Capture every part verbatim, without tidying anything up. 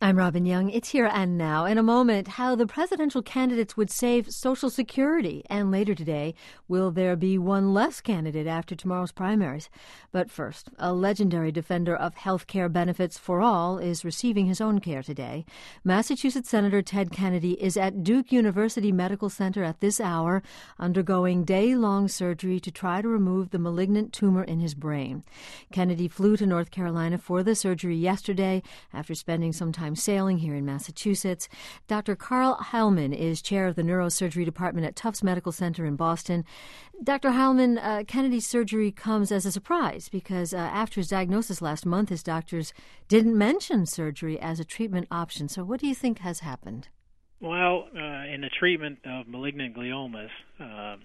I'm Robin Young. It's Here and Now. In a moment, how the presidential candidates would save Social Security. And later today, will there be one less candidate after tomorrow's primaries? But first, a legendary defender of health care benefits for all is receiving his own care today. Massachusetts Senator Ted Kennedy is at Duke University Medical Center at this hour, undergoing day-long surgery to try to remove the malignant tumor in his brain. Kennedy flew to North Carolina for the surgery yesterday after spending some time sailing here in Massachusetts. Doctor Carl Heilman is chair of the neurosurgery department at Tufts Medical Center in Boston. Doctor Heilman, uh, Kennedy's surgery comes as a surprise because uh, after his diagnosis last month, his doctors didn't mention surgery as a treatment option. So what do you think has happened? Well, uh, in the treatment of malignant gliomas, uh,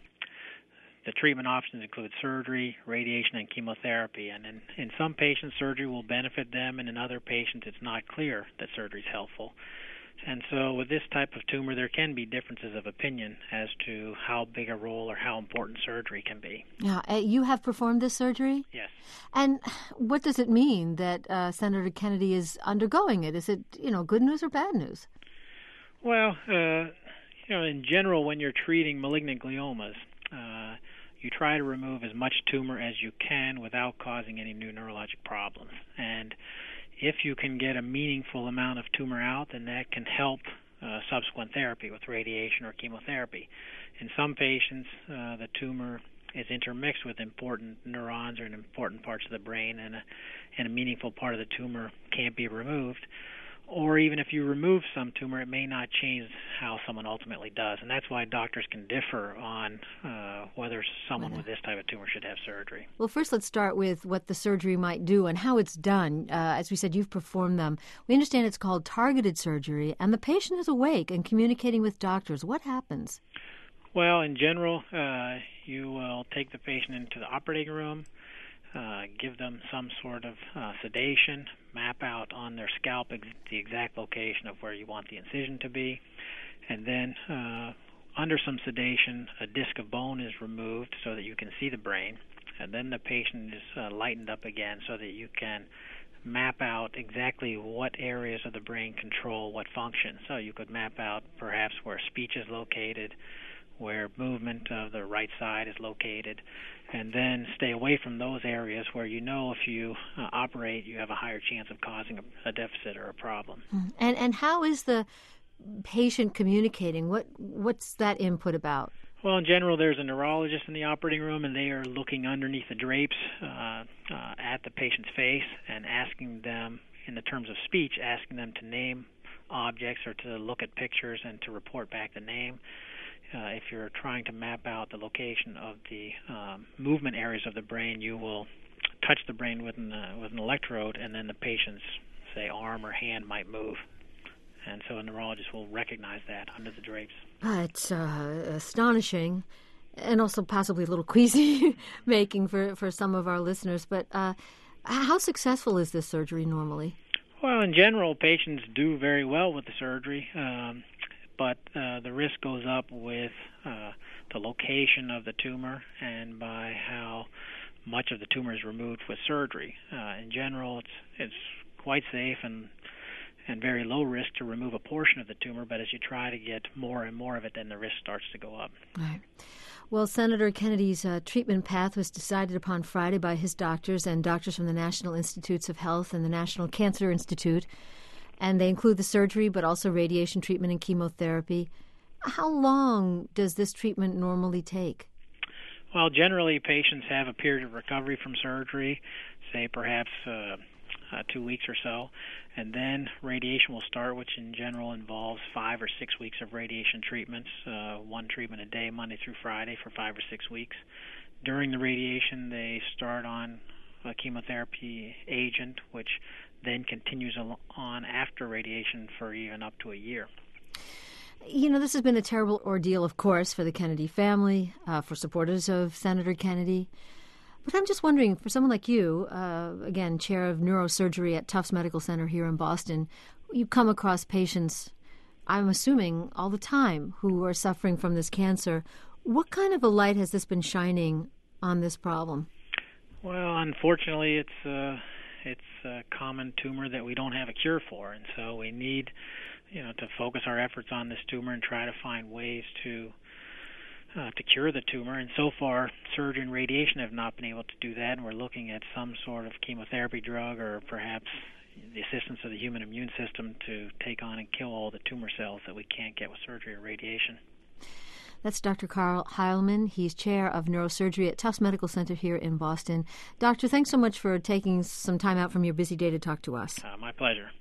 the treatment options include surgery, radiation, and chemotherapy. And in, in some patients, surgery will benefit them, and in other patients, it's not clear that surgery is helpful. And so with this type of tumor, there can be differences of opinion as to how big a role or how important surgery can be. Yeah, uh, you have performed this surgery? Yes. And what does it mean that uh, Senator Kennedy is undergoing it? Is it, you know, good news or bad news? Well, uh, you know, in general, when you're treating malignant gliomas, uh, you try to remove as much tumor as you can without causing any new neurologic problems. And if you can get a meaningful amount of tumor out, then that can help uh, subsequent therapy with radiation or chemotherapy. In some patients, uh, the tumor is intermixed with important neurons or in important parts of the brain, and a, and a meaningful part of the tumor can't be removed. Or even if you remove some tumor, it may not change how someone ultimately does. And that's why doctors can differ on uh, whether someone with this type of tumor should have surgery. Well, first let's start with what the surgery might do and how it's done. Uh, as we said, you've performed them. We understand it's called targeted surgery, and the patient is awake and communicating with doctors. What happens? Well, in general, uh, you will take the patient into the operating room, Uh, give them some sort of uh, sedation, map out on their scalp ex- the exact location of where you want the incision to be, and then uh, under some sedation, a disc of bone is removed so that you can see the brain, and then the patient is uh, lightened up again so that you can map out exactly what areas of the brain control what function. So you could map out perhaps where speech is located, where movement of the right side is located, and then stay away from those areas where you know if you uh, operate, you have a higher chance of causing a, a deficit or a problem. And and how is the patient communicating? What What's that input about? Well, in general, there's a neurologist in the operating room, and they are looking underneath the drapes uh, uh, at the patient's face and asking them, in the terms of speech, asking them to name objects or to look at pictures and to report back the name. Uh, if you're trying to map out the location of the um, movement areas of the brain, you will touch the brain with an, uh, with an electrode, and then the patient's, say, arm or hand might move. And so a neurologist will recognize that under the drapes. Uh, it's uh, astonishing and also possibly a little queasy-making for, for some of our listeners. But uh, how successful is this surgery normally? Well, in general, patients do very well with the surgery. Um, But uh, the risk goes up with uh, the location of the tumor and by how much of the tumor is removed with surgery. Uh, in general, it's it's quite safe and and very low risk to remove a portion of the tumor, but as you try to get more and more of it, then the risk starts to go up. Right. Well, Senator Kennedy's uh, treatment path was decided upon Friday by his doctors and doctors from the National Institutes of Health and the National Cancer Institute. And they include the surgery, but also radiation treatment and chemotherapy. How long does this treatment normally take? Well, generally, patients have a period of recovery from surgery, say perhaps uh, uh, two weeks or so. And then radiation will start, which in general involves five or six weeks of radiation treatments, uh, one treatment a day, Monday through Friday, for five or six weeks. During the radiation, they start on a chemotherapy agent, which then continues on after radiation for even up to a year. You know, this has been a terrible ordeal, of course, for the Kennedy family, uh, for supporters of Senator Kennedy. But I'm just wondering, for someone like you, uh, again, chair of neurosurgery at Tufts Medical Center here in Boston, you come across patients, I'm assuming, all the time who are suffering from this cancer. What kind of a light has this been shining on this problem? Well, unfortunately, it's uh, it's a common tumor that we don't have a cure for, and so we need, you know, to focus our efforts on this tumor and try to find ways to uh, to cure the tumor. And so far, surgery and radiation have not been able to do that, and we're looking at some sort of chemotherapy drug or perhaps the assistance of the human immune system to take on and kill all the tumor cells that we can't get with surgery or radiation. That's Doctor Carl Heilman. He's chair of neurosurgery at Tufts Medical Center here in Boston. Doctor, thanks so much for taking some time out from your busy day to talk to us. Uh, my pleasure.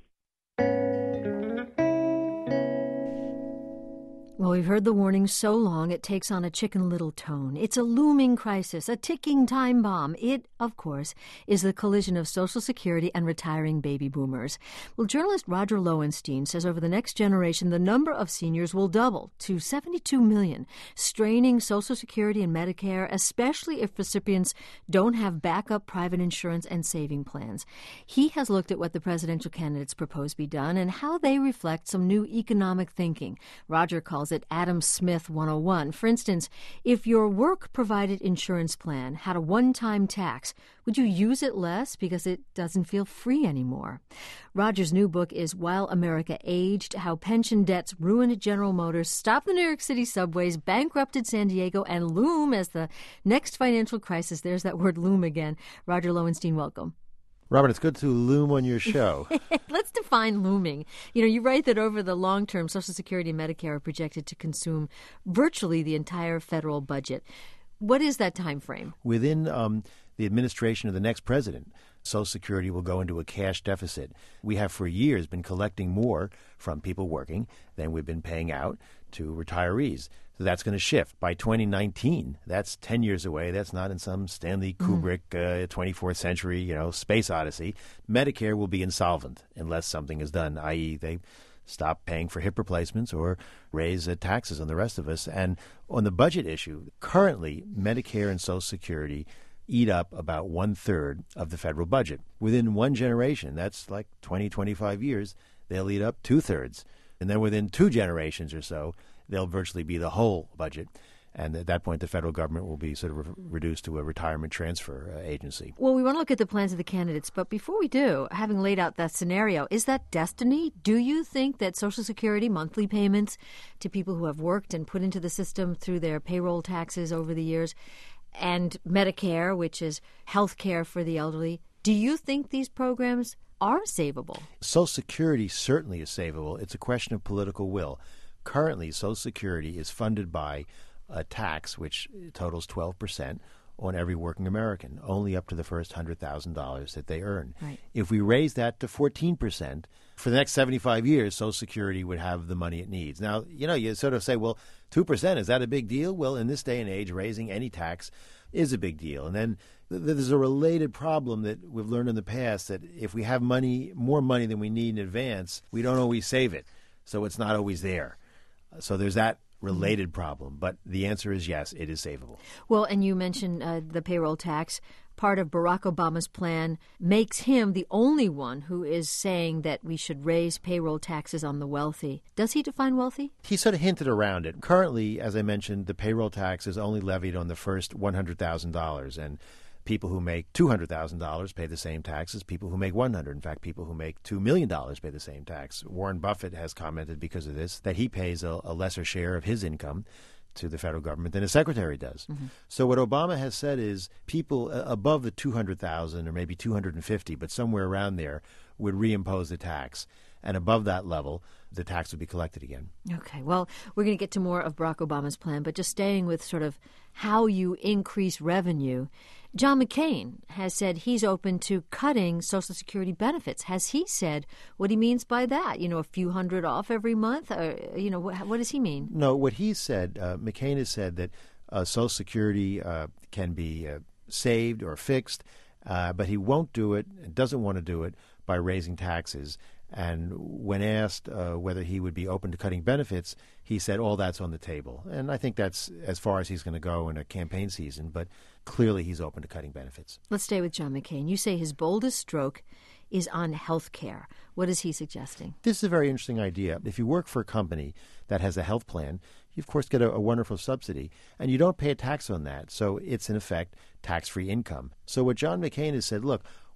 Well, we've heard the warning so long it takes on a Chicken Little tone. It's a looming crisis, a ticking time bomb. It, of course, is the collision of Social Security and retiring baby boomers. Well, journalist Roger Lowenstein says over the next generation, the number of seniors will double to seventy-two million, straining Social Security and Medicare, especially if recipients don't have backup private insurance and saving plans. He has looked at what the presidential candidates propose be done and how they reflect some new economic thinking. Roger calls it Adam Smith one oh one. For instance, if your work-provided insurance plan had a one-time tax, would you use it less because it doesn't feel free anymore? Roger's new book is While America Aged, How Pension Debts Ruined General Motors, Stopped the New York City subways, Bankrupted San Diego, and loom as the next financial crisis. There's that word loom again. Roger Lowenstein, welcome. Robin, it's good to loom on your show. Let's define looming. You know, you write that over the long term, Social Security and Medicare are projected to consume virtually the entire federal budget. What is that time frame? Within um, the administration of the next president, Social Security will go into a cash deficit. We have for years been collecting more from people working than we've been paying out to retirees. So that's going to shift. By twenty nineteen, that's ten years away. That's not in some Stanley Kubrick mm. uh, twenty-fourth century, you know, space odyssey. Medicare will be insolvent unless something is done, that is they stop paying for hip replacements or raise uh, taxes on the rest of us. And on the budget issue, currently Medicare and Social Security eat up about one-third of the federal budget. Within one generation, that's like twenty, twenty-five years, they'll eat up two-thirds. And then within two generations or so, they'll virtually be the whole budget. And at that point, the federal government will be sort of re- reduced to a retirement transfer uh, agency. Well, we want to look at the plans of the candidates. But before we do, having laid out that scenario, is that destiny? Do you think that Social Security monthly payments to people who have worked and put into the system through their payroll taxes over the years, and Medicare, which is health care for the elderly, do you think these programs are savable? Social Security certainly is savable. It's a question of political will. Currently, Social Security is funded by a tax which totals twelve percent on every working American, only up to the first one hundred thousand dollars that they earn. Right. If we raise that to fourteen percent, for the next seventy-five years, Social Security would have the money it needs. Now, you know, you sort of say, well, two percent, is that a big deal? Well, in this day and age, raising any tax is a big deal. And then th- there's a related problem that we've learned in the past, that if we have money, more money than we need in advance, we don't always save it. So it's not always there. So there's that related problem. But the answer is yes, it is savable. Well, and you mentioned uh, the payroll tax. Part of Barack Obama's plan makes him the only one who is saying that we should raise payroll taxes on the wealthy. Does he define wealthy? He sort of hinted around it. Currently, as I mentioned, the payroll tax is only levied on the first one hundred thousand dollars. And people who make two hundred thousand dollars pay the same tax as people who make one hundred thousand dollars. In fact, people who make two million dollars pay the same tax. Warren Buffett has commented because of this that he pays a, a lesser share of his income to the federal government than a secretary does. Mm-hmm. So what Obama has said is people uh, above the two hundred thousand or maybe two hundred fifty, but somewhere around there, would reimpose the tax. And above that level, the tax would be collected again. Okay. Well, we're going to get to more of Barack Obama's plan, but just staying with sort of how you increase revenue, John McCain has said he's open to cutting Social Security benefits. Has he said what he means by that? You know, a few hundred off every month? Or, you know, what, what does he mean? No, what he said, uh, McCain has said that uh, Social Security uh, can be uh, saved or fixed, uh, but he won't do it and doesn't want to do it by raising taxes. And when asked uh, whether he would be open to cutting benefits, he said all that's on the table. And I think that's as far as he's going to go in a campaign season, but clearly he's open to cutting benefits. Let's stay with John McCain. You say his boldest stroke is on health care. What is he suggesting? This is a very interesting idea. If you work for a company that has a health plan, you, of course, get a, a wonderful subsidy, and you don't pay a tax on that. So it's, in effect, tax-free income. So what John McCain has said, look,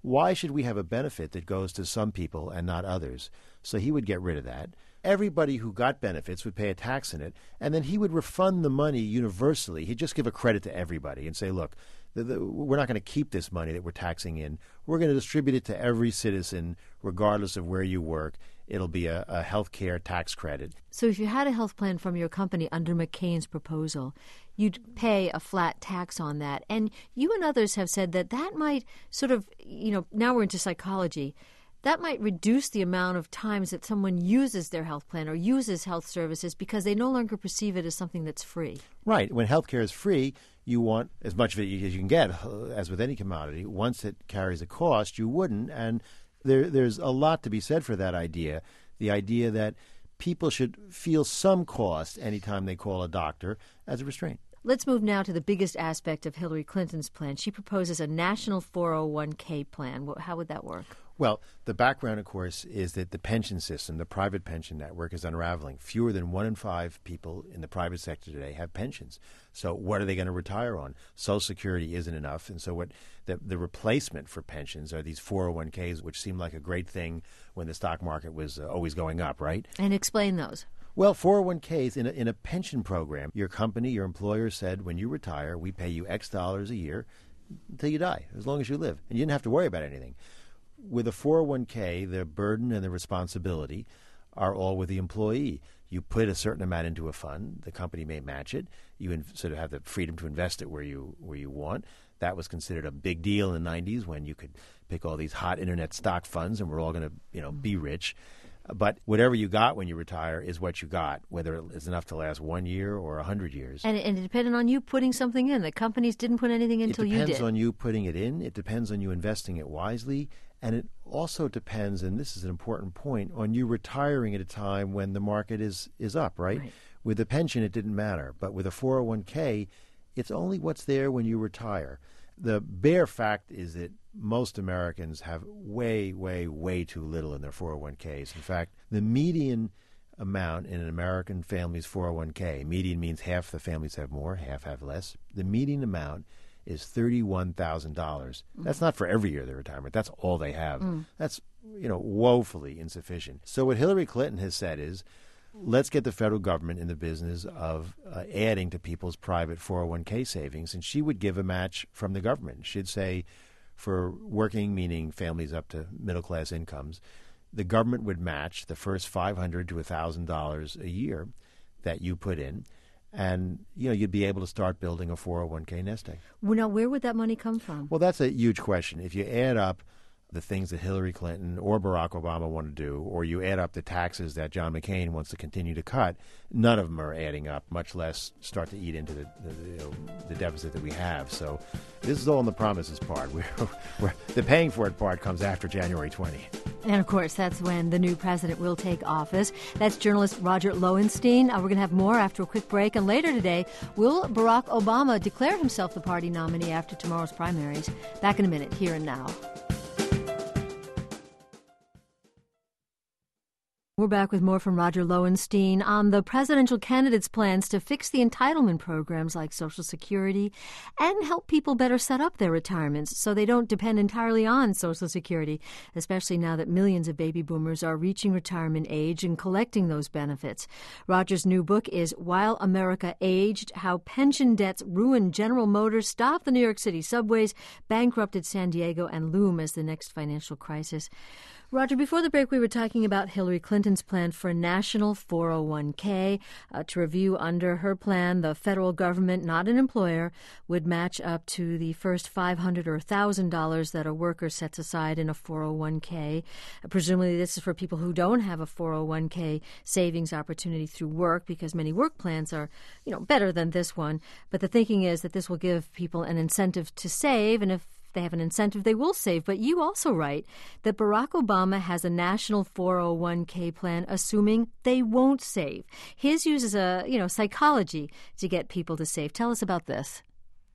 Why should we have a benefit that goes to some people and not others? So he would get rid of that. Everybody who got benefits would pay a tax in it, and then he would refund the money universally. He'd just give a credit to everybody and say, look, the, the, we're not going to keep this money that we're taxing in. We're going to distribute it to every citizen, regardless of where you work. It'll be a, a health care tax credit. So if you had a health plan from your company under McCain's proposal, you'd pay a flat tax on that. And you and others have said that that might sort of, you know, now we're into psychology, that might reduce the amount of times that someone uses their health plan or uses health services because they no longer perceive it as something that's free. Right. When health care is free, you want as much of it as you can get, as with any commodity. Once it carries a cost, you wouldn't. And there, there's a lot to be said for that idea, the idea that people should feel some cost anytime they call a doctor as a restraint. Let's move now to the biggest aspect of Hillary Clinton's plan. She proposes a national four oh one k plan. How would that work? Well, the background, of course, is that the pension system, the private pension network, is unraveling. Fewer than one in five people in the private sector today have pensions. So what are they going to retire on? Social Security isn't enough. And so what the, the replacement for pensions are these four oh one k's, which seemed like a great thing when the stock market was uh, always going up, right? And explain those. Well, four oh one k's, in a, in a pension program, your company, your employer said, when you retire, we pay you X dollars a year until you die, as long as you live. And you didn't have to worry about anything. With a four oh one k, the burden and the responsibility are all with the employee. You put a certain amount into a fund. The company may match it. You in, sort of have the freedom to invest it where you where you want. That was considered a big deal in the nineties when you could pick all these hot internet stock funds and we're all going to, you know, be rich. But whatever you got when you retire is what you got, whether it's enough to last one year or a hundred years. And, and it depended on you putting something in. The companies didn't put anything in until you did. It depends on you putting it in. It depends on you investing it wisely. And it also depends, and this is an important point, on you retiring at a time when the market is, is up, right? Right. With a pension, it didn't matter. But with a four oh one k, it's only what's there when you retire. The bare fact is that most Americans have way, way, way too little in their four oh one k's. In fact, the median amount in an American family's four oh one k, median means half the families have more, half have less. The median amount is thirty-one thousand dollars. Mm. That's not for every year of their retirement. That's all they have. Mm. That's, you know, woefully insufficient. So what Hillary Clinton has said is, let's get the federal government in the business of uh, adding to people's private four oh one k savings, and she would give a match from the government. She'd say, for working, meaning families up to middle-class incomes, the government would match the first five hundred dollars to one thousand dollars a year that you put in, and you know you'd be able to start building a four oh one k nest egg. Well, now, where would that money come from? Well, that's a huge question. If you add up the things that Hillary Clinton or Barack Obama want to do, or you add up the taxes that John McCain wants to continue to cut, none of them are adding up, much less start to eat into the, the, you know, the deficit that we have. So this is all in the promises part. We're, we're, the paying for it part comes after January twentieth. And, of course, that's when the new president will take office. That's journalist Roger Lowenstein. Uh, we're going to have more after a quick break. And later today, will Barack Obama declare himself the party nominee after tomorrow's primaries? Back in a minute, Here and Now. We're back with more from Roger Lowenstein on the presidential candidates' plans to fix the entitlement programs like Social Security and help people better set up their retirements so they don't depend entirely on Social Security, especially now that millions of baby boomers are reaching retirement age and collecting those benefits. Roger's new book is While America Aged, How Pension Debts Ruined General Motors, Stopped the New York City Subways, Bankrupted San Diego, and Loom as the next financial crisis. Roger, before the break, we were talking about Hillary Clinton's plan for a national four oh one k. Uh, to review, under her plan, the federal government, not an employer, would match up to the first five hundred dollars or one thousand dollars that a worker sets aside in a four oh one k. Uh, presumably, this is for people who don't have a four oh one k savings opportunity through work, because many work plans are, you know, better than this one. But the thinking is that this will give people an incentive to save, and if they have an incentive, they will save. But you also write that Barack Obama has a national four oh one k plan, assuming they won't save. His uses a, you know, psychology to get people to save. Tell us about this.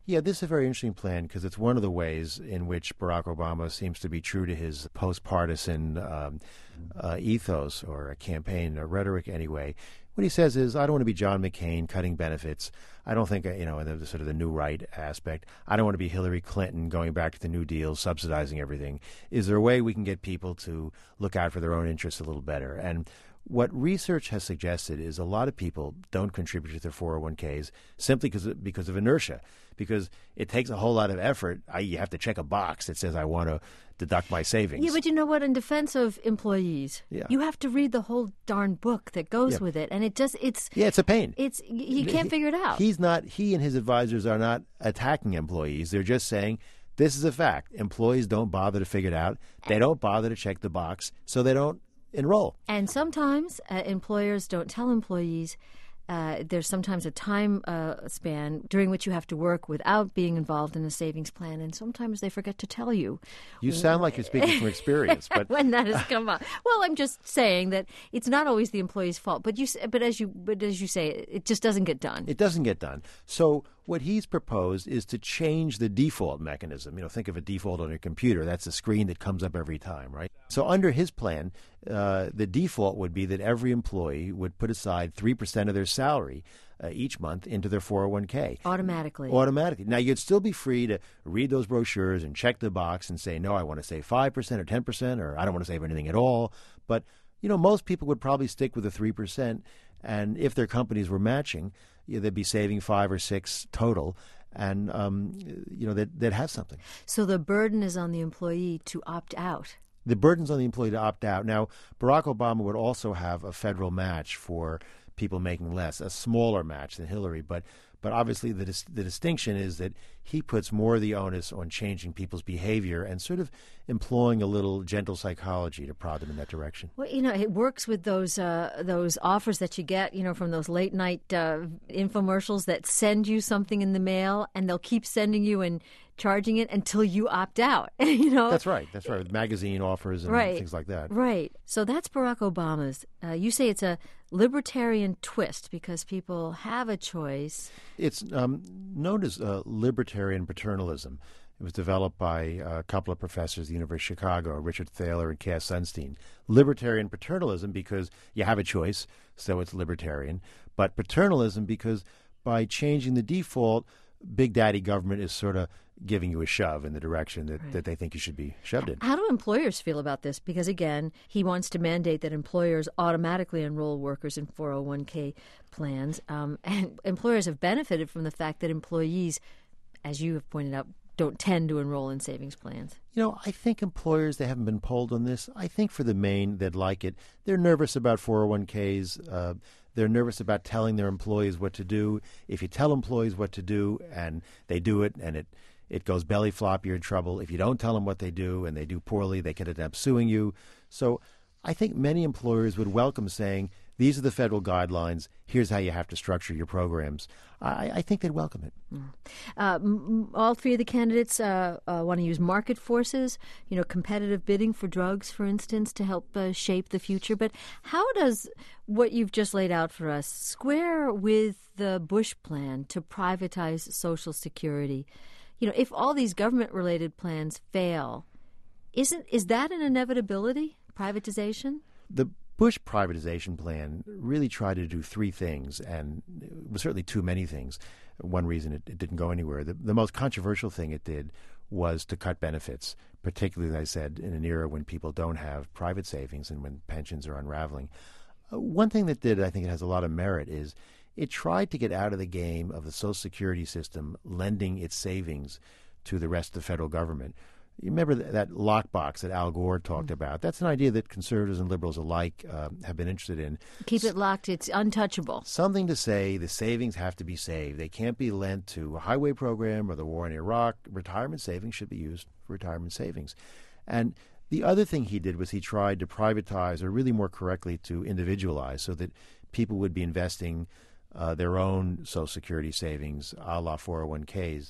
Yeah, this is a very interesting plan because it's one of the ways in which Barack Obama seems to be true to his post-partisan um, uh, ethos or a campaign or rhetoric anyway. What he says is, I don't want to be John McCain cutting benefits. I don't think, you know, in the sort of the new right aspect, I don't want to be Hillary Clinton going back to the New Deal, subsidizing everything. Is there a way we can get people to look out for their own interests a little better? And what research has suggested is a lot of people don't contribute to their four oh one k's simply because of, because of inertia, because it takes a whole lot of effort. I, you have to check a box that says I want to deduct my savings. Yeah, but you know what? In defense of employees, yeah. you have to read the whole darn book that goes yeah. with it, and it just it's yeah, it's a pain. It's you can't he, figure it out. He's not. He and his advisors are not attacking employees. They're just saying this is a fact. Employees don't bother to figure it out. They don't bother to check the box, so they don't enroll. And sometimes uh, employers don't tell employees. Uh, there's sometimes a time uh, span during which you have to work without being involved in a savings plan, and sometimes they forget to tell you. You sound like you're speaking from experience, but when that has come up. Well, I'm just saying that it's not always the employee's fault, but you, but as you, but as you say, it just doesn't get done. It doesn't get done. So what he's proposed is to change the default mechanism. You know, think of a default on your computer. That's a screen that comes up every time, right? So under his plan, uh, the default would be that every employee would put aside three percent of their salary uh, each month into their four oh one k. Automatically. Automatically. Now, you'd still be free to read those brochures and check the box and say, no, I want to save five percent or ten percent, or I don't want to save anything at all. But, you know, most people would probably stick with the three percent. And if their companies were matching, you know, they'd be saving five or six total. And, um, you know, they'd, they'd have something. So the burden is on the employee to opt out. The burden's on the employee to opt out. Now, Barack Obama would also have a federal match for people making less, a smaller match than Hillary. But but obviously the dis- the distinction is that he puts more of the onus on changing people's behavior and sort of employing a little gentle psychology to prod them in that direction. Well, you know, it works with those uh, those offers that you get, you know, from those late night uh, infomercials that send you something in the mail, and they'll keep sending you and charging it until you opt out. You know, that's right. That's right. With magazine offers and right. things like that. Right. So that's Barack Obama's. Uh, you say it's a libertarian twist because people have a choice. It's um, known as uh, libertarian paternalism. It was developed by a couple of professors at the University of Chicago, Richard Thaler and Cass Sunstein. Libertarian paternalism because you have a choice, so it's libertarian. But paternalism because by changing the default, Big Daddy government is sort of giving you a shove in the direction that, right. that they think you should be shoved in. How do employers feel about this? Because, again, he wants to mandate that employers automatically enroll workers in four oh one k plans. Um, and employers have benefited from the fact that employees, as you have pointed out, don't tend to enroll in savings plans. You know, I think employers, they haven't been polled on this. I think for the main, they'd like it. They're nervous about four oh one k's. Uh, they're nervous about telling their employees what to do. If you tell employees what to do and they do it and it, it goes belly flop, you're in trouble. If you don't tell them what they do and they do poorly, they could end up suing you. So I think many employers would welcome saying, these are the federal guidelines. Here's how you have to structure your programs. I, I think they'd welcome it. Mm. Uh, m- all three of the candidates uh, uh, want to use market forces, you know, competitive bidding for drugs, for instance, to help uh, shape the future. But how does what you've just laid out for us square with the Bush plan to privatize Social Security? You know, if all these government-related plans fail, isn't is that an inevitability, privatization? The Bush privatization plan really tried to do three things, and it was certainly too many things. One reason it, it didn't go anywhere. The, the most controversial thing it did was to cut benefits, particularly, as I said, in an era when people don't have private savings and when pensions are unraveling. Uh, one thing that did, I think it has a lot of merit, is it tried to get out of the game of the Social Security system lending its savings to the rest of the federal government. You remember that, that lockbox that Al Gore talked about? That's an idea that conservatives and liberals alike uh, have been interested in. Keep it locked. It's untouchable. Something to say the savings have to be saved. They can't be lent to a highway program or the war in Iraq. Retirement savings should be used for retirement savings. And the other thing he did was he tried to privatize, or really more correctly to individualize, so that people would be investing uh, their own Social Security savings a la four oh one k's.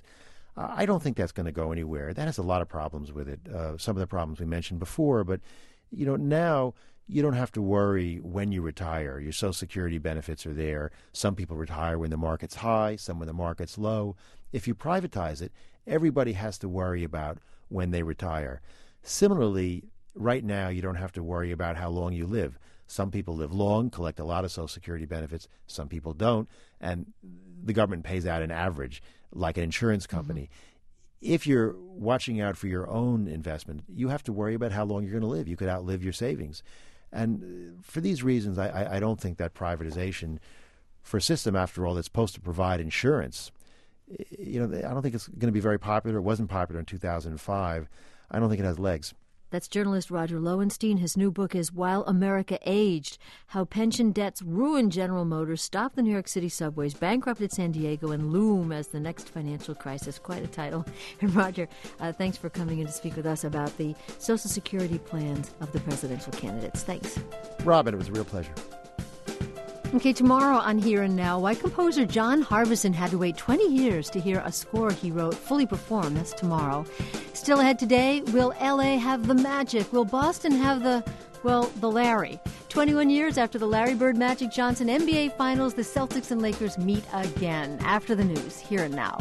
I don't think that's going to go anywhere. That has a lot of problems with it. Uh, some of the problems we mentioned before, but you know now you don't have to worry when you retire. Your Social Security benefits are there. Some people retire when the market's high, some when the market's low. If you privatize it, everybody has to worry about when they retire. Similarly, right now, you don't have to worry about how long you live. Some people live long, collect a lot of Social Security benefits. Some people don't, and the government pays out an average, like an insurance company. Mm-hmm. If you're watching out for your own investment, you have to worry about how long you're going to live. You could outlive your savings. And for these reasons, I, I don't think that privatization, for a system, after all, that's supposed to provide insurance, you know, I don't think it's going to be very popular. It wasn't popular in two thousand five. I don't think it has legs. That's journalist Roger Lowenstein. His new book is While America Aged, How Pension Debts Ruined General Motors, Stopped the New York City Subways, Bankrupted San Diego, and Loom as the Next Financial Crisis. Quite a title. And Roger, uh, thanks for coming in to speak with us about the Social Security plans of the presidential candidates. Thanks. Robin, it was a real pleasure. Okay, tomorrow on Here and Now, why composer John Harbison had to wait twenty years to hear a score he wrote fully performed. That's tomorrow. Still ahead today, will L A have the Magic? Will Boston have the, well, the Larry? twenty-one years after the Larry Bird Magic Johnson N B A Finals, the Celtics and Lakers meet again. After the news, Here and Now.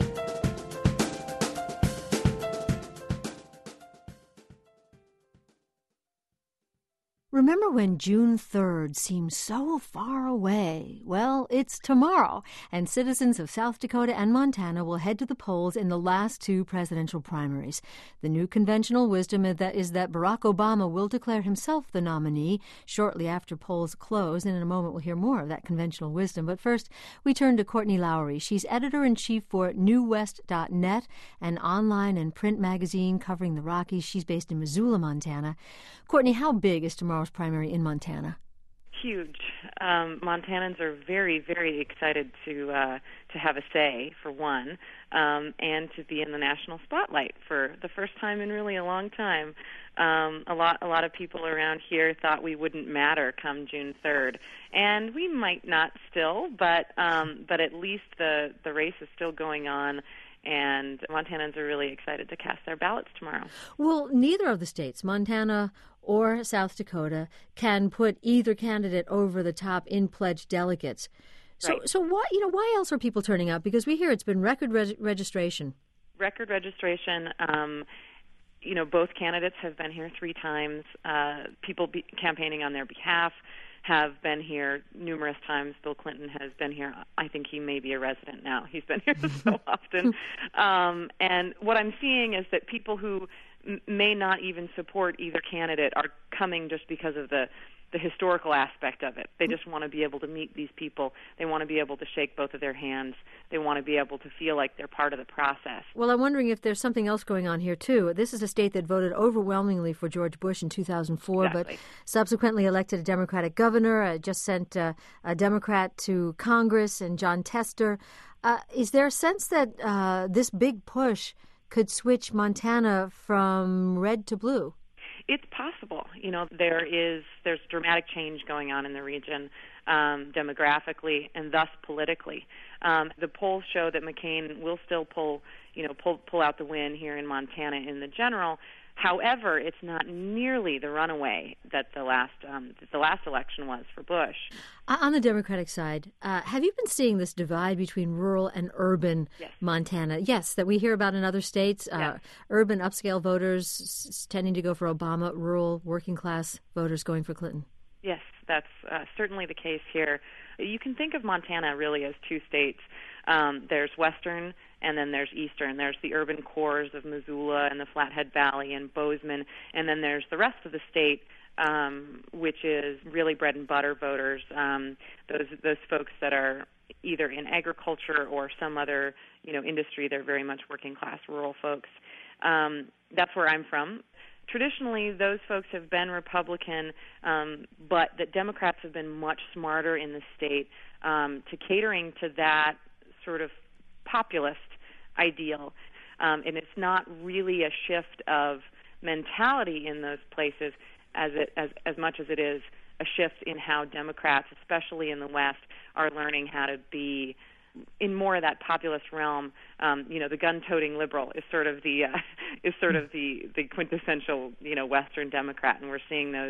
Remember when June third seemed so far away? Well, it's tomorrow, and citizens of South Dakota and Montana will head to the polls in the last two presidential primaries. The new conventional wisdom is that, is that Barack Obama will declare himself the nominee shortly after polls close, and in a moment we'll hear more of that conventional wisdom. But first, we turn to Courtney Lowry. She's editor-in-chief for New West dot net, an online and print magazine covering the Rockies. She's based in Missoula, Montana. Courtney, how big is tomorrow's primary in Montana? Huge. Um, Montanans are very, very excited to uh, to have a say, for one, um, and to be in the national spotlight for the first time in really a long time. Um, a lot, a lot of people around here thought we wouldn't matter come June third, and we might not still, but um, but at least the the race is still going on. And Montanans are really excited to cast their ballots tomorrow. Well, neither of the states, Montana or South Dakota, can put either candidate over the top in pledged delegates. So, right. so why, you know, why else are people turning out? Because we hear it's been record reg- registration. Record registration. Um, you know, both candidates have been here three times. Uh, people be campaigning on their behalf have been here numerous times. Bill Clinton has been here. I think he may be a resident now. He's been here so often. Um, and what I'm seeing is that people who m- may not even support either candidate are coming just because of the the historical aspect of it. They just want to be able to meet these people. They want to be able to shake both of their hands. They want to be able to feel like they're part of the process. Well, I'm wondering if there's something else going on here, too. This is a state that voted overwhelmingly for George Bush in two thousand four, exactly. but subsequently elected a Democratic governor, uh, just sent uh, a Democrat to Congress, and John Tester. Uh, is there a sense that uh, this big push could switch Montana from red to blue? It's possible. You know, there is there's dramatic change going on in the region um, demographically and thus politically. Um, the polls show that McCain will still pull, you know, pull pull out the win here in Montana in the general. However, it's not nearly the runaway that the last um, that the last election was for Bush. On the Democratic side, uh, have you been seeing this divide between rural and urban yes. Montana? Yes, that we hear about in other states. Uh, yes. Urban upscale voters s- tending to go for Obama, rural working class voters going for Clinton. Yes, that's uh, certainly the case here. You can think of Montana really as two states. Um, there's Western and then there's Eastern. There's the urban cores of Missoula and the Flathead Valley and Bozeman, and then there's the rest of the state, um, which is really bread and butter voters, um, those those folks that are either in agriculture or some other you know industry. They're very much working class rural folks. Um, that's where I'm from. Traditionally, those folks have been Republican, um, but the Democrats have been much smarter in the state um, to catering to that sort of populist ideal. Um, and it's not really a shift of mentality in those places as it as, as much as it is a shift in how Democrats, especially in the West, are learning how to be in more of that populist realm. Um, you know, the gun-toting liberal is sort of the uh, is sort of the, the quintessential you know Western Democrat, and we're seeing those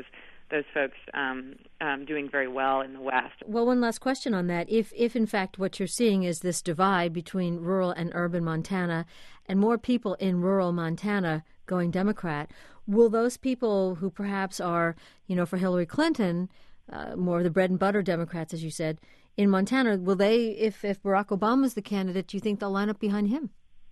those folks um, um, doing very well in the West. Well, one last question on that. If, if in fact what you're seeing is this divide between rural and urban Montana and more people in rural Montana going Democrat, will those people who perhaps are, you know, for Hillary Clinton, uh, more the bread and butter Democrats, as you said, in Montana, will they, if, if Barack Obama's the candidate, do you think they'll line up behind him?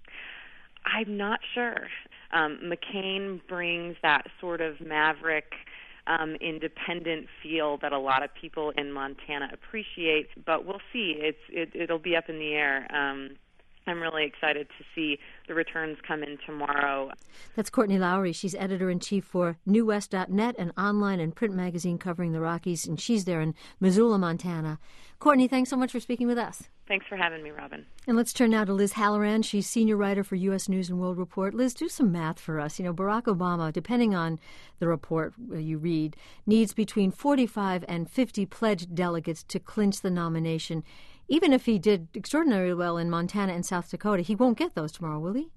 I'm not sure. Um, McCain brings that sort of maverick, um, independent feel that a lot of people in Montana appreciate, but we'll see. It's it, it'll be up in the air. Um, I'm really excited to see the returns come in tomorrow. That's Courtney Lowry. She's editor-in-chief for New West dot net, an online and print magazine covering the Rockies, and she's there in Missoula, Montana. Courtney, thanks so much for speaking with us. Thanks for having me, Robin. And let's turn now to Liz Halloran. She's senior writer for U S News and World Report. Liz, do some math for us. You know, Barack Obama, depending on the report you read, needs between forty-five and fifty pledged delegates to clinch the nomination. Even if he did extraordinarily well in Montana and South Dakota, he won't get those tomorrow, will he?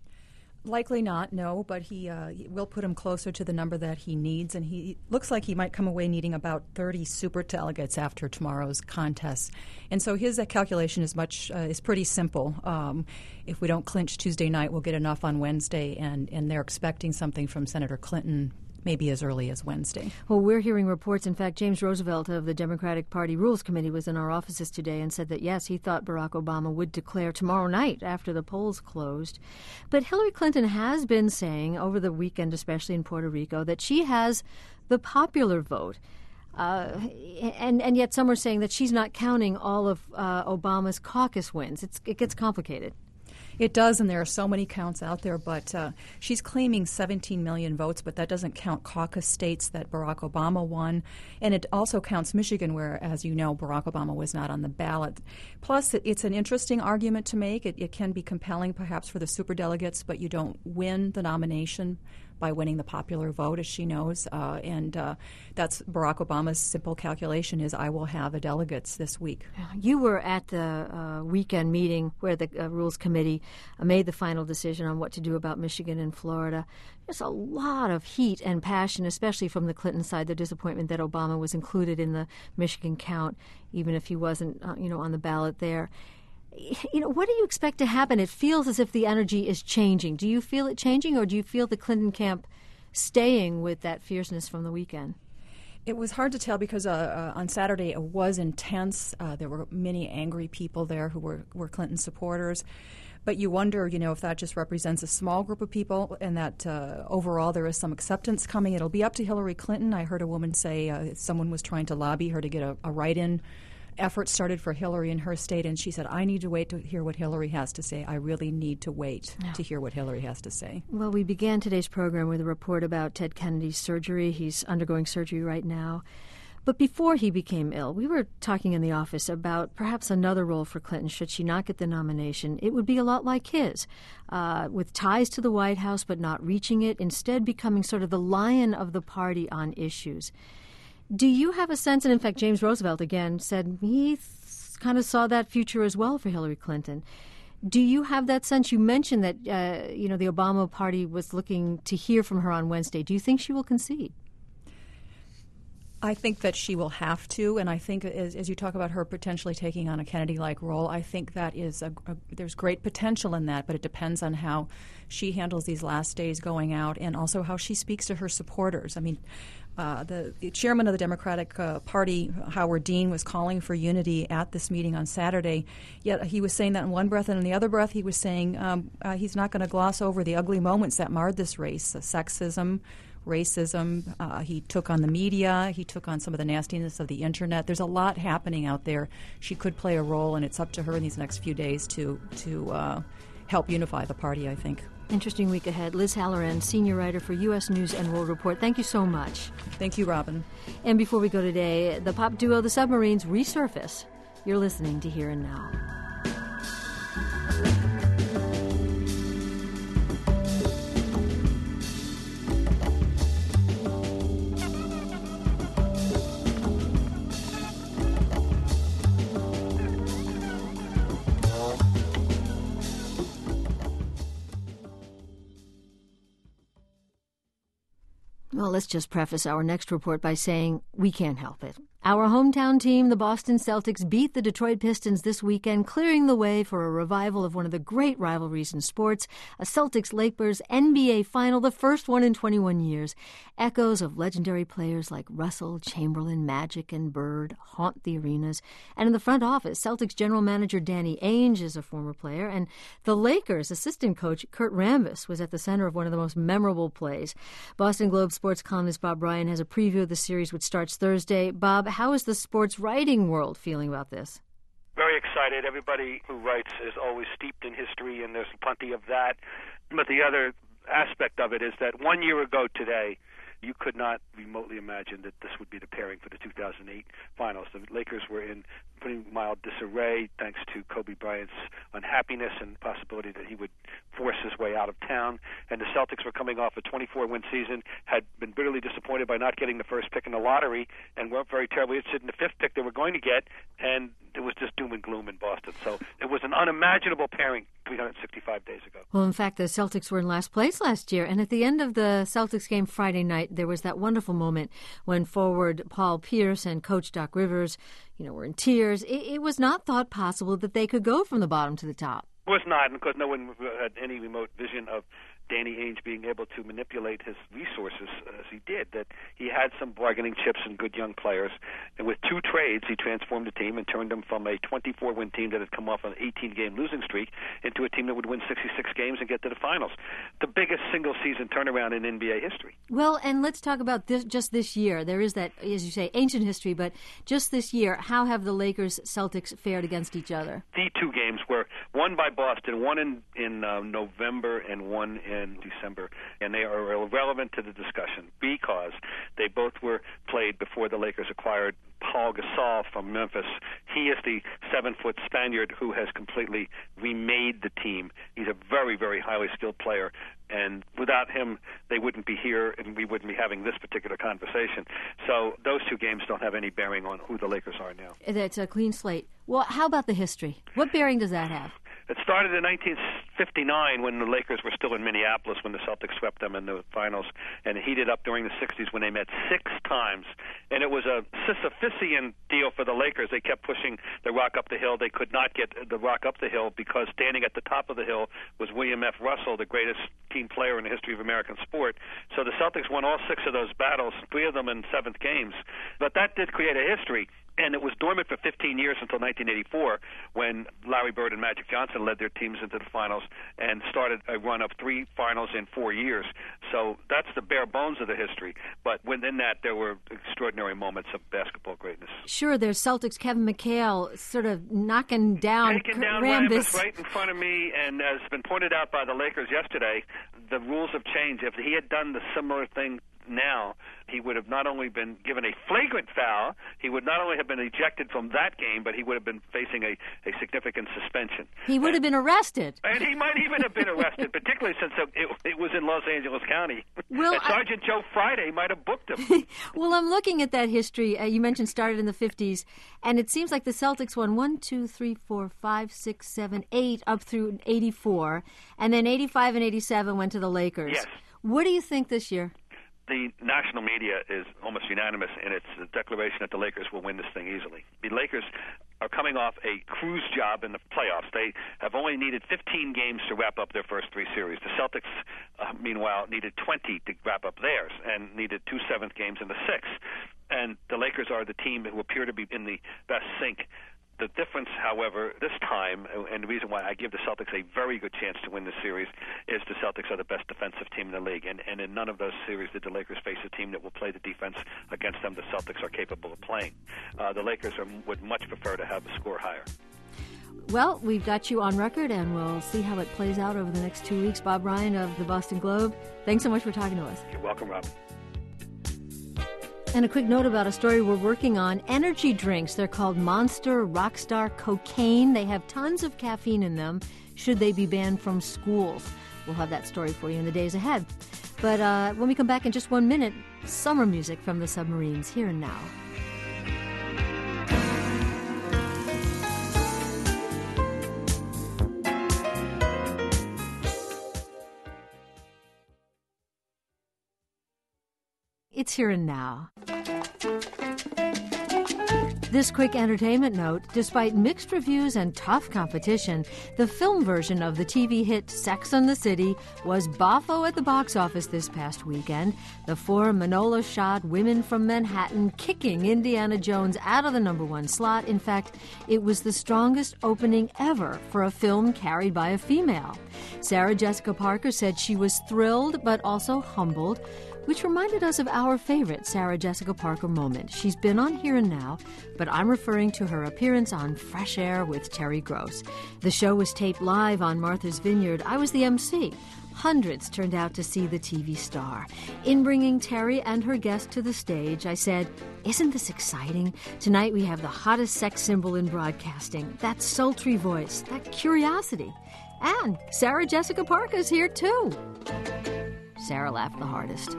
Likely not, no, but he, uh, he will put him closer to the number that he needs, and he looks like he might come away needing about thirty super delegates after tomorrow's contest. And so his uh, calculation is much uh, is pretty simple. Um, if we don't clinch Tuesday night, we'll get enough on Wednesday, and, and they're expecting something from Senator Clinton maybe as early as Wednesday. Well, we're hearing reports. In fact, James Roosevelt of the Democratic Party Rules Committee was in our offices today and said that, yes, he thought Barack Obama would declare tomorrow night after the polls closed. But Hillary Clinton has been saying over the weekend, especially in Puerto Rico, that she has the popular vote. Uh, and, and yet some are saying that she's not counting all of uh, Obama's caucus wins. It's, it gets complicated. It does, and there are so many counts out there, but uh, she's claiming seventeen million votes, but that doesn't count caucus states that Barack Obama won, and it also counts Michigan, where, as you know, Barack Obama was not on the ballot. Plus, it, it's an interesting argument to make. It, it can be compelling, perhaps, for the superdelegates, but you don't win the nomination by winning the popular vote, as she knows, uh, and uh, that's Barack Obama's simple calculation is I will have the delegates this week. You were at the uh, weekend meeting where the uh, Rules Committee uh, made the final decision on what to do about Michigan and Florida. There's a lot of heat and passion, especially from the Clinton side, the disappointment that Obama was included in the Michigan count, even if he wasn't, uh, you know, on the ballot there. You know, what do you expect to happen? It feels as if the energy is changing. Do you feel it changing, or do you feel the Clinton camp staying with that fierceness from the weekend? It was hard to tell because uh, uh, on Saturday it was intense. Uh, there were many angry people there who were, were Clinton supporters. But you wonder, you know, if that just represents a small group of people and that uh, overall there is some acceptance coming. It'll be up to Hillary Clinton. I heard a woman say uh, someone was trying to lobby her to get a, a write-in effort started for Hillary in her state, and she said, I need to wait to hear what Hillary has to say. I really need to wait no. to hear what Hillary has to say. Well, we began today's program with a report about Ted Kennedy's surgery. He's undergoing surgery right now. But before he became ill, we were talking in the office about perhaps another role for Clinton should she not get the nomination. It would be a lot like his, uh, with ties to the White House but not reaching it, instead becoming sort of the lion of the party on issues. Do you have a sense, and in fact James Roosevelt again said he th- kind of saw that future as well for Hillary Clinton. Do you have that sense? You mentioned that uh, you know the Obama party was looking to hear from her on Wednesday. Do you think she will concede? I think that she will have to, and I think as, as you talk about her potentially taking on a Kennedy-like role, I think that is a, a, there's great potential in that, but it depends on how she handles these last days going out and also how she speaks to her supporters. I mean, uh, the, the chairman of the Democratic uh, Party, Howard Dean, was calling for unity at this meeting on Saturday, yet he was saying that in one breath, and in the other breath he was saying um, uh, he's not going to gloss over the ugly moments that marred this race, uh, sexism, racism. Uh, he took on the media. He took on some of the nastiness of the Internet. There's a lot happening out there. She could play a role, and it's up to her in these next few days to to uh, help unify the party, I think. Interesting week ahead. Liz Halloran, senior writer for U S News and World Report. Thank you so much. Thank you, Robin. And before we go today, the pop duo The Submarines resurface. You're listening to Here and Now. Well, let's just preface our next report by saying we can't help it. Our hometown team, the Boston Celtics, beat the Detroit Pistons this weekend, clearing the way for a revival of one of the great rivalries in sports, a Celtics-Lakers N B A final, the first one in twenty-one years. Echoes of legendary players like Russell, Chamberlain, Magic, and Bird haunt the arenas. And in the front office, Celtics general manager Danny Ainge is a former player, and the Lakers assistant coach Kurt Rambis was at the center of one of the most memorable plays. Boston Globe sports columnist Bob Bryan has a preview of the series, which starts Thursday. Bob, how is the sports writing world feeling about this? Very excited. Everybody who writes is always steeped in history, and there's plenty of that. But the other aspect of it is that one year ago today, you could not remotely imagine that this would be the pairing for the two thousand eight finals. The Lakers were in pretty mild disarray thanks to Kobe Bryant's unhappiness and possibility that he would force his way out of town. And the Celtics were coming off a twenty-four win season, had been bitterly disappointed by not getting the first pick in the lottery, and weren't very terribly interested in the fifth pick they were going to get, and it was just doom and gloom in Boston. So it was an unimaginable pairing three hundred sixty-five days ago. Well, in fact, the Celtics were in last place last year, and at the end of the Celtics game Friday night, there was that wonderful moment when forward Paul Pierce and coach Doc Rivers, you know, were in tears. It, it was not thought possible that they could go from the bottom to the top. It was not, because no one had any remote vision of Danny Ainge being able to manipulate his resources as he did, that he had some bargaining chips and good young players. And with two trades, he transformed the team and turned them from a twenty-four win team that had come off an eighteen game losing streak into a team that would win sixty-six games and get to the finals. The biggest single-season turnaround in N B A history. Well, and let's talk about this just this year. There is that, as you say, ancient history, but just this year, how have the Lakers-Celtics fared against each other? The two games were one by Boston, one in, in uh, November and one in in December, and they are irrelevant to the discussion because they both were played before the Lakers acquired Paul Gasol from Memphis. He is the seven-foot Spaniard who has completely remade the team. He's a very, very highly skilled player, and without him, they wouldn't be here, and we wouldn't be having this particular conversation. So those two games don't have any bearing on who the Lakers are now. It's a clean slate. Well, how about the history? What bearing does that have? It started in nineteen fifty-nine when the Lakers were still in Minneapolis when the Celtics swept them in the finals, and it heated up during the sixties when they met six times. And it was a Sisyphusian deal for the Lakers. They kept pushing the rock up the hill. They could not get the rock up the hill because standing at the top of the hill was William F. Russell, the greatest team player in the history of American sport. So the Celtics won all six of those battles, three of them in seventh games. But that did create a history. And it was dormant for fifteen years until nineteen eighty-four when Larry Bird and Magic Johnson led their teams into the finals and started a run of three finals in four years. So that's the bare bones of the history. But within that, there were extraordinary moments of basketball greatness. Sure, there's Celtics Kevin McHale sort of knocking down Taking down Rambis. Rambis right in front of me, and as been pointed out by the Lakers yesterday, the rules have changed. If he had done the similar thing now, he would have not only been given a flagrant foul, he would not only have been ejected from that game, but he would have been facing a, a significant suspension. He would have been arrested. And he might even have been arrested, particularly since it, it was in Los Angeles County. Well, and Sergeant I... Joe Friday might have booked him. Well, I'm looking at that history. Uh, you mentioned started in the fifties, and it seems like the Celtics won one, two, three, four, five, six, seven, eight, up through eighty-four, and then eighty-five and eighty-seven went to the Lakers. Yes. What do you think this year? The national media is almost unanimous in its declaration that the Lakers will win this thing easily. The Lakers are coming off a cruise job in the playoffs. They have only needed fifteen games to wrap up their first three series. The Celtics, uh, meanwhile, needed twenty to wrap up theirs and needed two seventh games in the sixth. And the Lakers are the team who appear to be in the best sync. The difference, however, this time, and the reason why I give the Celtics a very good chance to win this series, is the Celtics are the best defensive team in the league. And, and in none of those series did the Lakers face a team that will play the defense against them the Celtics are capable of playing. Uh, the Lakers are, would much prefer to have the score higher. Well, we've got you on record, and we'll see how it plays out over the next two weeks. Bob Bryan of the Boston Globe, thanks so much for talking to us. You're welcome, Rob. And a quick note about a story we're working on. Energy drinks. They're called Monster, Rockstar, Cocaine. They have tons of caffeine in them. Should they be banned from schools? We'll have that story for you in the days ahead. But uh, when we come back in just one minute, summer music from the Submarines, Here and Now. it's Here and Now. This quick entertainment note, despite mixed reviews and tough competition, the film version of the T V hit Sex and the City was boffo at the box office this past weekend. The four Manola-shot women from Manhattan kicking Indiana Jones out of the number one slot. In fact, it was the strongest opening ever for a film carried by a female. Sarah Jessica Parker said she was thrilled but also humbled, which reminded us of our favorite Sarah Jessica Parker moment. She's been on Here and Now, but I'm referring to her appearance on Fresh Air with Terry Gross. The show was taped live on Martha's Vineyard. I was the M C. Hundreds turned out to see the T V star. In bringing Terry and her guest to the stage, I said, "Isn't this exciting? Tonight we have the hottest sex symbol in broadcasting, that sultry voice, that curiosity. And Sarah Jessica Parker's here too." Sarah laughed the hardest.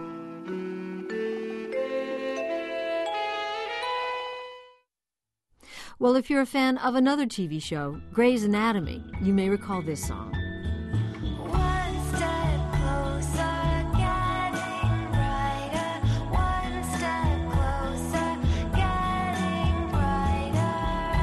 Well, if you're a fan of another T V show, Grey's Anatomy, you may recall this song. One step closer, getting brighter. One step closer, getting brighter.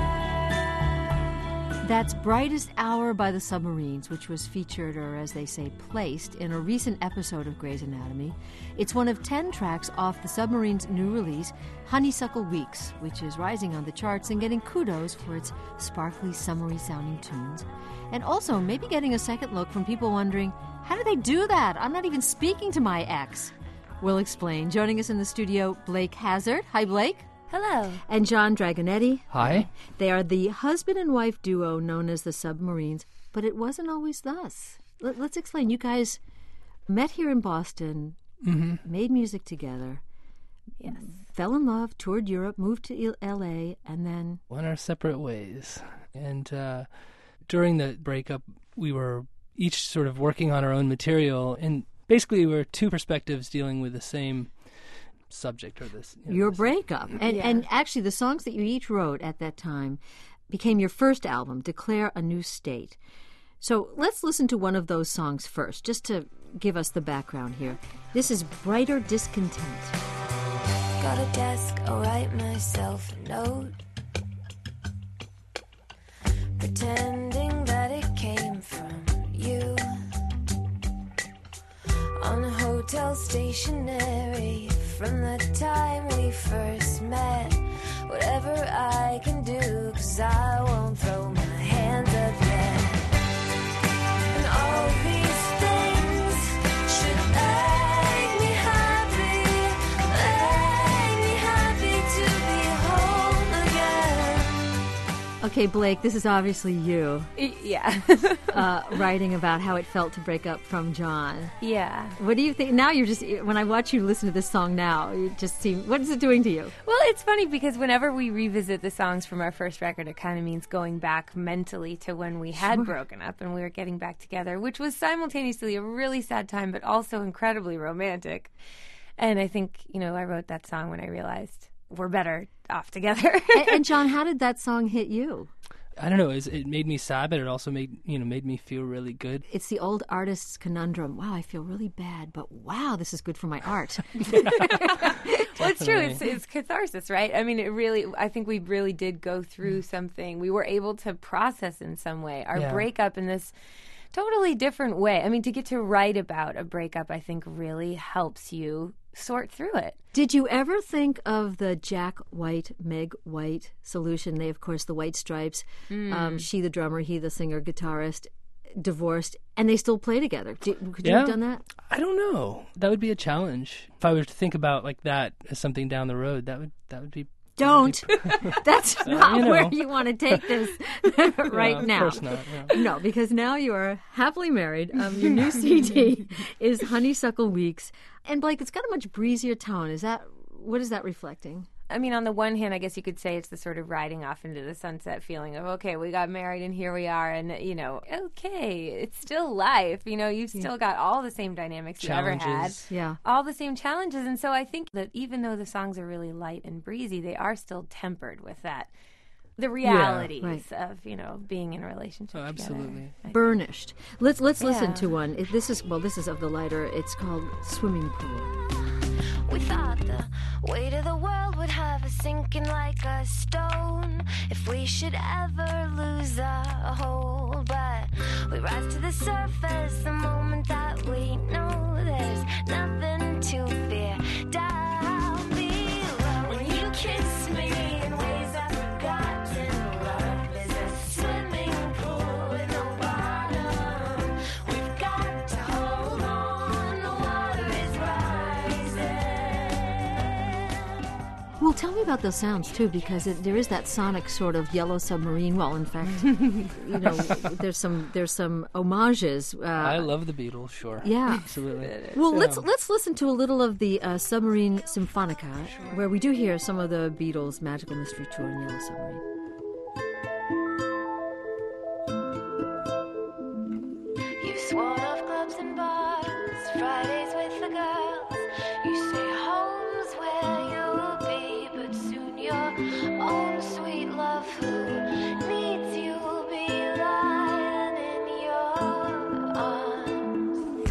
That's Brightest Hour by the Submarines, which was featured, or as they say, placed, in a recent episode of Grey's Anatomy. It's one of ten tracks off the Submarines' new release, Honeysuckle Weeks, which is rising on the charts and getting kudos for its sparkly, summery-sounding tunes. And also maybe getting a second look from people wondering, how do they do that? I'm not even speaking to my ex. We'll explain. Joining us in the studio, Blake Hazard. Hi, Blake. Hello. And John Dragonetti. Hi. They are the husband and wife duo known as the Submarines, but it wasn't always thus. Let, let's explain. You guys met here in Boston, Mm-hmm. made music together, Yes. fell in love, toured Europe, moved to L A, and then... Went our separate ways. And uh, during the breakup, we were each sort of working on our own material, and basically we were two perspectives dealing with the same subject or this. You know, your this- breakup. And, Yeah. and actually, the songs that you each wrote at that time became your first album, Declare a New State. So let's listen to one of those songs first, just to give us the background here. This is Brighter Discontent. Got a desk, I'll write myself a note, pretending that it came from you. On a hotel stationery from the time we first met. Whatever I can do, 'cause I won't throw my hands up yet. And all these things should make me happy, make me happy to be whole again. Okay, Blake, this is obviously you Yeah. uh, writing about how it felt to break up from John. Yeah. What do you think? Now you're just, when I watch you listen to this song now, you just seem, what is it doing to you? Well, it's funny because whenever we revisit the songs from our first record, it kind of means going back mentally to when we had Sure. broken up and we were getting back together, which was simultaneously a really sad time, but also incredibly romantic. And I think, you know, I wrote that song when I realized we're better off together. and, and John, how did that song hit you? I don't know. It, it made me sad, but it also made you know made me feel really good. It's the old artist's conundrum. Wow, I feel really bad, but wow, this is good for my art. Well, it's true. It's, it's catharsis, right? I mean, it really, I think we really did go through something. We were able to process in some way our Yeah. breakup in this totally different way. I mean, to get to write about a breakup, I think really helps you sort through it. Did you ever think of the Jack White, Meg White solution? They, of course, the White Stripes. Um, she the drummer, he the singer, guitarist, divorced, and they still play together. Did, could you Yeah. have done that? I don't know. That would be a challenge. If I were to think about like that as something down the road, that would that would be. Don't. That's not you know. where you want to take this right Yeah, of now. course not, yeah. No, because now you are happily married. Um, your new C D is Honeysuckle Weeks. And Blake, it's got a much breezier tone. Is that, what is that reflecting? I mean, on the one hand, I guess you could say it's the sort of riding off into the sunset feeling of, okay, we got married and here we are. And, you know, okay, it's still life. You know, you've still got all the same dynamics you ever had. Challenges. Yeah. All the same challenges. And so I think that even though the songs are really light and breezy, they are still tempered with that. The realities right. of, you know, being in a relationship Oh, together. absolutely. I- Burnished. Let's let's listen Yeah. to one. It- This is, well, this is of the lighter. It's called Swimming Pool. We thought the weight of the world would have us sinking like a stone if we should ever lose our hold. But we rise to the surface the moment that we know there's nothing to fear down below. When you kiss me in ways I've forgotten, love is a swimming pool in the bottom. We've got to hold on, the water is rising. Well, tell me about those sounds, too, because it, there is that sonic sort of Yellow Submarine. Well, in fact, you know, there's some there's some homages. Uh, I love the Beatles, sure. Yeah. Absolutely. Well, Yeah. let's let's listen to a little of the uh, Submarine Symphonica, where we do hear some of the Beatles' Magical Mystery Tour and Yellow Submarine. You've sworn off clubs and bars, Fridays with the girls. You say home's where you'll be, but soon your own sweet love who needs you'll be lying in your arms.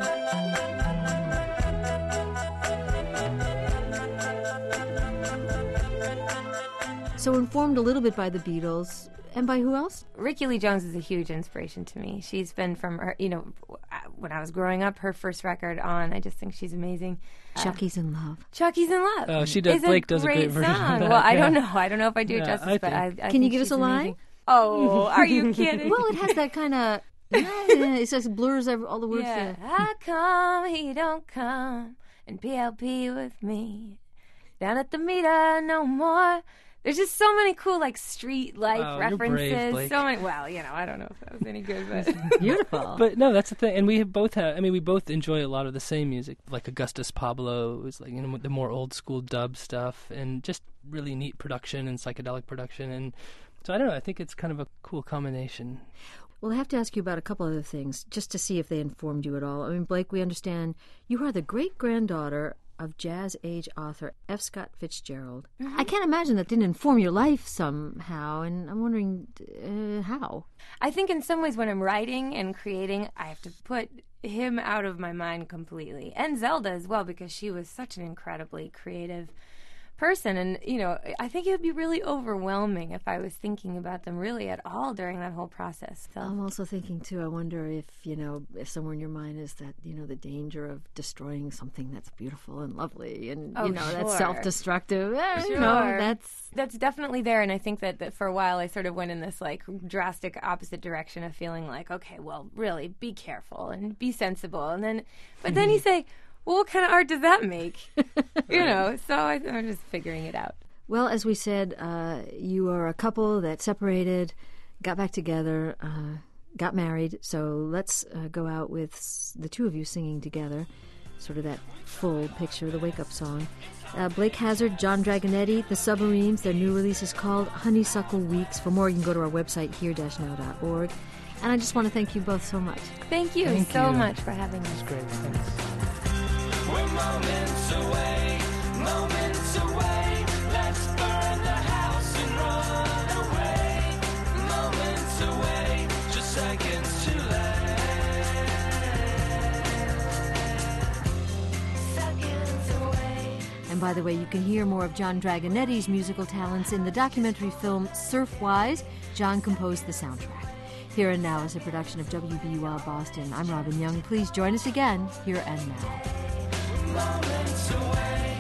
So informed a little bit by the Beatles, and by who else? Rickie Lee Jones is a huge inspiration to me. She's been from her, you know, when I was growing up, her first record on, I just think she's amazing. Chucky's in Love. Chucky's in Love. Oh, she does. Is Blake a does a great version of song. that, Well, I yeah. don't know. I don't know if I do it Yeah, justice, I but I, I think. think Can you give she's us a line? amazing. Oh, are you kidding? Well, it has that kind of. It just blurs every, all the words. Yeah. there. I come, he don't come, and P L P with me. Down at the meter, no more. There's just so many cool, like, street life Wow, you're brave, references. Blake. So many. Well, you know, I don't know if that was any good, but Beautiful. But no, that's the thing, and we have both have. I mean, we both enjoy a lot of the same music, like Augustus Pablo is like, you know, the more old school dub stuff, and just really neat production and psychedelic production, and so I don't know. I think it's kind of a cool combination. Well, I have to ask you about a couple other things, just to see if they informed you at all. I mean, Blake, we understand you are the great-granddaughter of jazz-age author F. Scott Fitzgerald. Mm-hmm. I can't imagine that didn't inform your life somehow, and I'm wondering uh, how. I think in some ways when I'm writing and creating, I have to put him out of my mind completely. And Zelda as well, because she was such an incredibly creative person. And, you know, I think it would be really overwhelming if I was thinking about them really at all during that whole process. So. I'm also thinking, too, I wonder if, you know, if somewhere in your mind is that, you know, the danger of destroying something that's beautiful and lovely and, Oh, you know, that's sure. self-destructive. Eh, Sure. You know, that's... That's definitely there, and I think that, that for a while I sort of went in this like drastic opposite direction of feeling like, okay, well, really, be careful and be sensible, and then, but then you say, well, what kind of art does that make? You know, so I, I'm just figuring it out. Well, as we said, uh, you are a couple that separated, got back together, uh, got married, so let's uh, go out with s- the two of you singing together, sort of that full picture, the wake-up song. Uh, Blake Hazard, John Dragonetti, The Submarines, their new release is called Honeysuckle Weeks. For more, you can go to our website, here dash now dot org. And I just want to thank you both so much. Thank you Thank so you. much for having us. It's great. Thanks. We're moments away, moments away. Let's burn the house and run away. Moments away, just seconds too late. Seconds away. And by the way, you can hear more of John Dragonetti's musical talents in the documentary film Surfwise. John composed the soundtrack. Here and Now is a production of W B U L Boston. I'm Robin Young. Please join us again, Here and Now. Moments away.